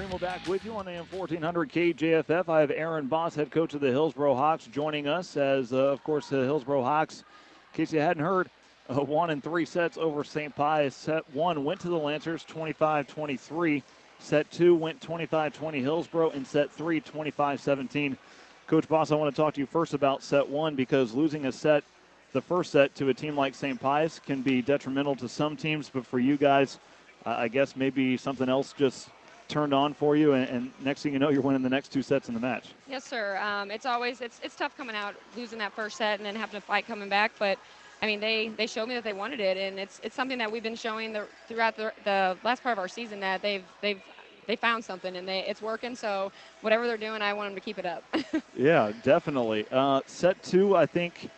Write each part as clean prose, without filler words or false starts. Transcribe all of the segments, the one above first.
We're back with you on AM 1400 KJFF. I have Aaron Boss, head coach of the Hillsboro Hawks, joining us as, of course, the Hillsboro Hawks, in case you hadn't heard, won in 3 sets over St. Pius. Set 1 went to the Lancers 25-23. Set 2 went 25-20 Hillsboro, and set 3 25-17. Coach Boss, I want to talk to you first about set 1 because losing a set, the first set, to a team like St. Pius can be detrimental to some teams, but for you guys, I guess maybe something else just turned on for you, and next thing you know, you're winning the next 2 sets in the match. Yes, sir. It's tough coming out, losing that first set, and then having to fight coming back. But I mean, they showed me that they wanted it, and it's something that we've been showing throughout the last part of our season that they found something and it's working. So whatever they're doing, I want them to keep it up. Yeah, definitely. Set 2, I think,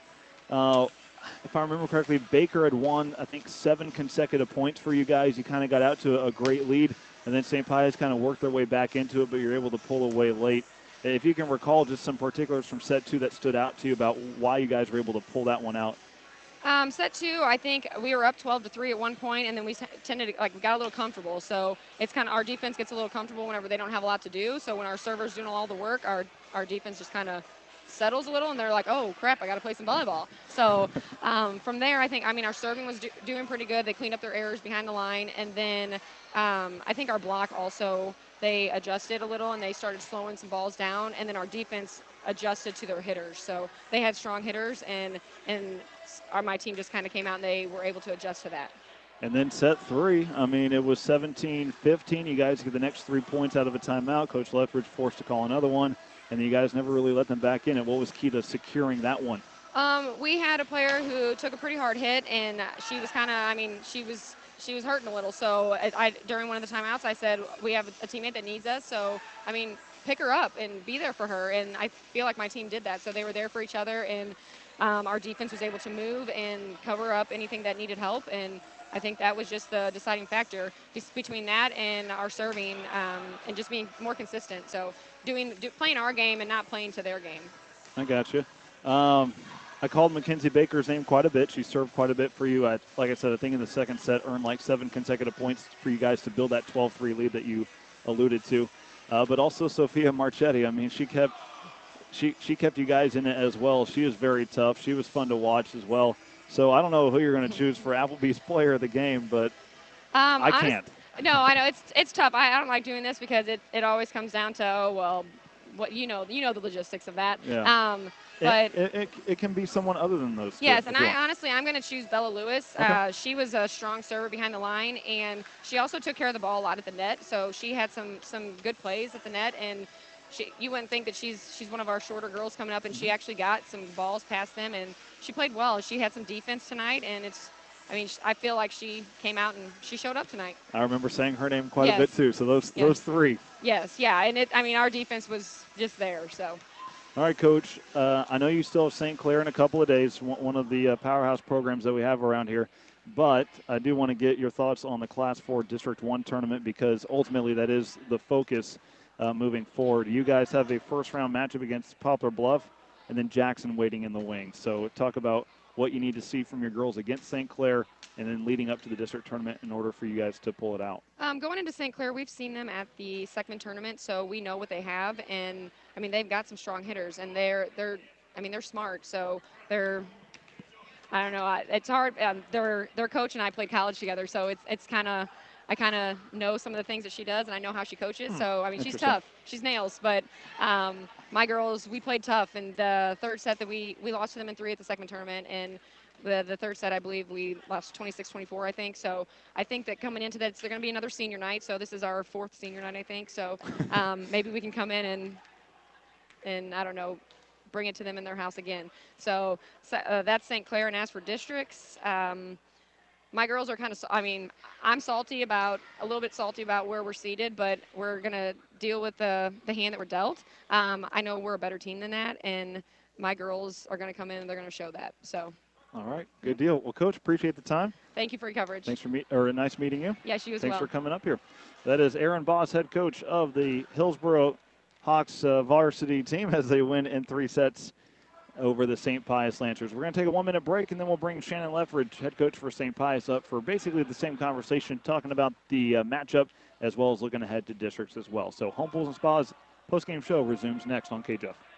if I remember correctly, Baker had won, I think, 7 consecutive points for you guys. You kind of got out to a great lead. And then St. Pius kind of worked their way back into it, but you're able to pull away late. If you can recall just some particulars from set 2 that stood out to you about why you guys were able to pull that one out. Set 2, I think we were up 12-3 at one point, and then we tended to, we got a little comfortable. So it's kind of, our defense gets a little comfortable whenever they don't have a lot to do. So when our servers doing all the work, our defense just kind of settles a little, and they're like, oh, crap, I got to play some volleyball. So from there, our serving was doing pretty good. They cleaned up their errors behind the line. And then I think our block also, they adjusted a little, and they started slowing some balls down. And then our defense adjusted to their hitters. So they had strong hitters, and my team just kind of came out, and they were able to adjust to that. And then set 3, it was 17-15. You guys get the next 3 points out of a timeout. Coach Lethbridge forced to call another one. And you guys never really let them back in. And what was key to securing that one? We had a player who took a pretty hard hit, and she was kind of, she was hurting a little. So during one of the timeouts, I said, we have a teammate that needs us. So, pick her up and be there for her. And I feel like my team did that. So they were there for each other, and our defense was able to move and cover up anything that needed help. And I think that was just the deciding factor between that and our serving, and just being more consistent. So playing our game and not playing to their game. I got you. I called Mackenzie Baker's name quite a bit. She served quite a bit for you. Like I said, I think in the second set earned like 7 consecutive points for you guys to build that 12-3 lead that you alluded to. But also Sophia Marchetti. She kept you guys in it as well. She was very tough. She was fun to watch as well. So I don't know who you're going to choose for Applebee's player of the game, but I can't. No, I know it's tough. I don't like doing this because it always comes down to what the logistics of that. Yeah. But it can be someone other than those. Yes, and I'm going to choose Bella Lewis. Okay. She was a strong server behind the line, and she also took care of the ball a lot at the net. So she had some good plays at the net, and you wouldn't think that she's one of our shorter girls coming up, and she actually got some balls past them, and she played well. She had some defense tonight, and I feel like she came out and she showed up tonight. I remember saying her name quite a bit too. So those 3. Yes, yeah, and our defense was just there. So. All right, Coach. I know you still have St. Clair in a couple of days, one of the powerhouse programs that we have around here. But I do want to get your thoughts on the Class 4 District 1 tournament because ultimately that is the focus moving forward. You guys have a first-round matchup against Poplar Bluff and then Jackson waiting in the wings. So talk about what you need to see from your girls against St. Clair and then leading up to the district tournament in order for you guys to pull it out. Going into St. Clair, we've seen them at the Seckman tournament, so we know what they have. And, they've got some strong hitters, and they're smart. So they're, I don't know, it's hard. Their coach and I played college together, so it's kind of, I kind of know some of the things that she does, and I know how she coaches. So, she's tough. She's nails. But my girls, we played tough. And the third set that we lost to them in 3 at the Seckman tournament. And the third set, I believe, we lost 26-24, I think. So I think that coming into that, they're going to be another senior night. So this is our 4th senior night, I think. So maybe we can come in and I don't know, bring it to them in their house again. So that's St. Clair. And as for districts, my girls are kind of, I'm a little bit salty about where we're seated, but we're going to deal with the hand that we're dealt. I know we're a better team than that, and my girls are going to come in and they're going to show that. So. All right, good deal. Well, Coach, appreciate the time. Thank you for your coverage. Thanks for nice meeting you. Yes, you as well. Thanks for coming up here. That is Aaron Boss, head coach of the Hillsboro Hawks varsity team as they win in 3 sets over the St. Pius Lancers. We're going to take a 1-minute break, and then we'll bring Shannon Leffridge, head coach for St. Pius, up for basically the same conversation, talking about the matchup as well as looking ahead to districts as well. So Home Pools and Spas postgame show resumes next on KJUF.